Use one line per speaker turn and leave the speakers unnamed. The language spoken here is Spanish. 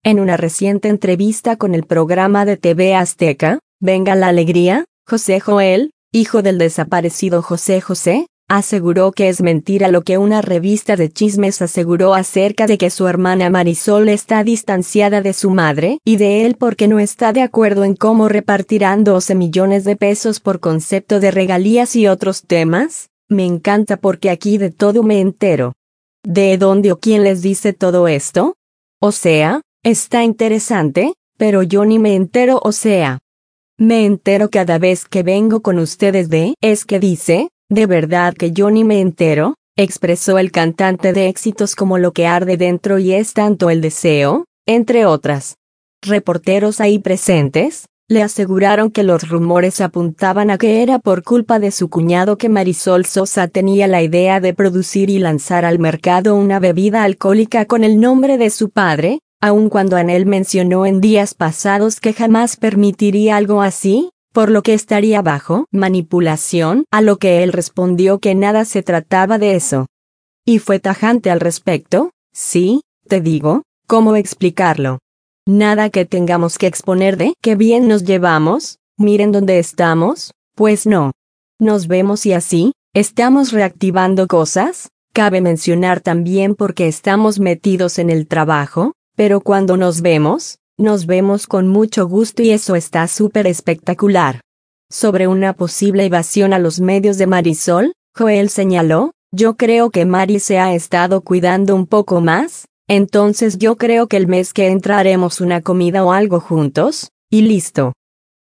En una reciente entrevista con el programa de TV Azteca, Venga la Alegría, José Joel, hijo del desaparecido José José, aseguró que es mentira lo que una revista de chismes aseguró acerca de que su hermana Marisol está distanciada de su madre y de él porque no está de acuerdo en cómo repartirán 12 millones de pesos por concepto de regalías y otros temas. Me encanta porque aquí de todo me entero. ¿De dónde o quién les dice todo esto? O sea, está interesante, pero yo ni me entero, o sea. Me entero cada vez que vengo con ustedes es que dice, de verdad que yo ni me entero, expresó el cantante de éxitos como Lo que arde dentro y es tanto el deseo, entre otras. Reporteros ahí presentes, le aseguraron que los rumores apuntaban a que era por culpa de su cuñado que Marisol Sosa tenía la idea de producir y lanzar al mercado una bebida alcohólica con el nombre de su padre, aun cuando Anel mencionó en días pasados que jamás permitiría algo así, por lo que estaría bajo manipulación, a lo que él respondió que nada se trataba de eso. Y fue tajante al respecto, sí, te digo, ¿cómo explicarlo? Nada que tengamos que exponer de que bien nos llevamos, miren dónde estamos, pues no. Nos vemos y así, estamos reactivando cosas, cabe mencionar también porque estamos metidos en el trabajo, pero cuando nos vemos con mucho gusto y eso está súper espectacular. Sobre una posible evasión a los medios de Marisol, Joel señaló, yo creo que Mari se ha estado cuidando un poco más, entonces yo creo que el mes que entra haremos una comida o algo juntos, y listo.